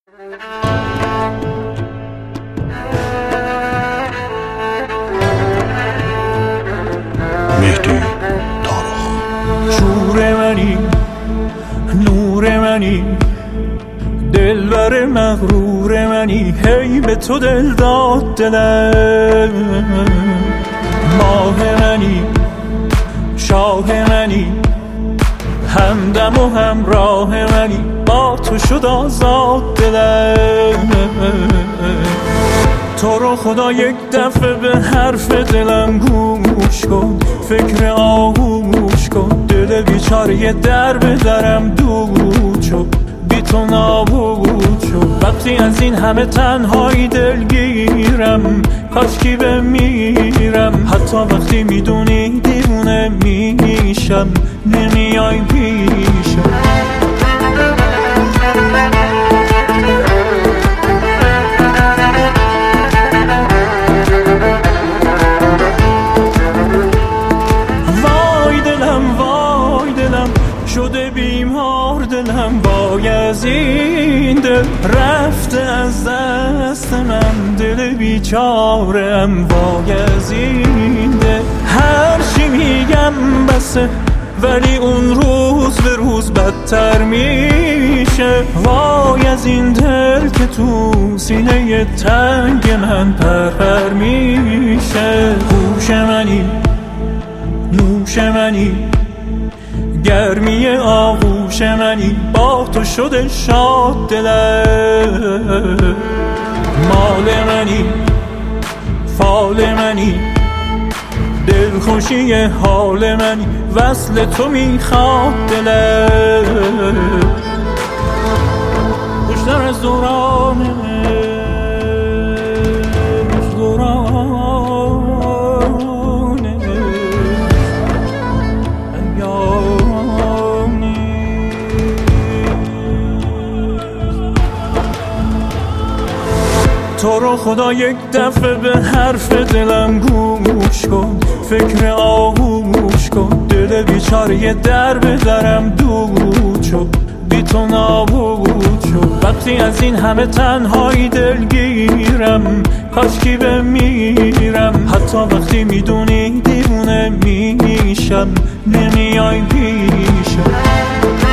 مهدی طارق. شور منی، نور منی، دلبر مغرور منی، هی به تو دل داد دلم. ماه منی، شاه منی، همدم و همراه منی، با تو شد آزاد دلم. تو رو خدا یک دفعه به حرف دلم گوش کن، فکر آغوش کن، دل بیچاره در به درم دود شد، بی تو نابود شد. وقتی از این همه تنهایی دلگیرم، کاشکی بمیرم، حتی وقتی میدونی دیوونه میشم، نمیای پیشم. شده بیمار دلم، وای از این دل رفته از دست من، دل بیچارم، وای از این دل. هر چی میگم بسه، ولی اون روز به روز بدتر میشه، وای از این دل که تو سینه تنگ من پرپر میشه. هوش منی، نوش منی، گرمی آغوش منی، با تو شده شاد دلم. مال منی، فال منی، دلخوشی حال منی، وصل تو میخواد دلم. خوشتر از دورانه، تو رو خدا یک دفعه به حرف دلم گوش کن، فکر آغوش کن، دل بیچاره در به درم دود شد، بی تو نابود شد. وقتی از این همه تنهایی دلگیرم، کاشکی بمیرم، حتی وقتی میدونی دیوونه میشم، نمیای پیشم.